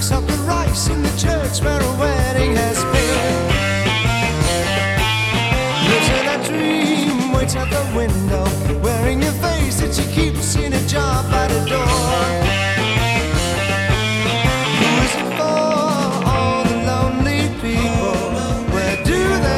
of the rice in the church where I went.